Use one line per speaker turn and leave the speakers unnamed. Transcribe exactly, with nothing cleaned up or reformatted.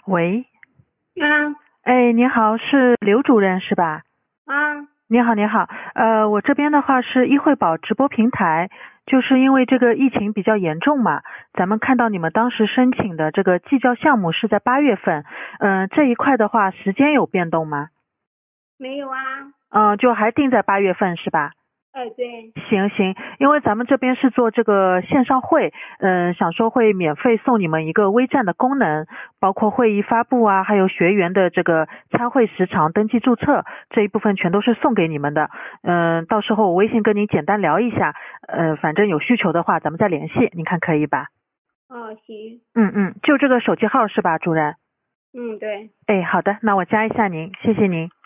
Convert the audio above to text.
喂，
啊
哎，你好，是刘主任是吧？
啊，
你好，你好，呃，我这边的话是医惠宝直播平台，就是因为这个疫情比较严重嘛，咱们看到你们当时申请的这个寄教项目是在八月份，嗯、呃，这一块的话时间有变动吗？
没有啊。
嗯、呃，就还定在八月份是吧？
哎，对。
行行，因为咱们这边是做这个线上会，嗯、呃，想说会免费送你们一个微站的功能，包括会议发布啊，还有学员的这个参会时长、登记注册这一部分全都是送给你们的。嗯、呃，到时候我微信跟您简单聊一下，呃，反正有需求的话咱们再联系，您看可以吧？
哦，行。
嗯嗯，就这个手机号是吧，主任？
嗯，对。
哎，好的，那我加一下您，谢谢您。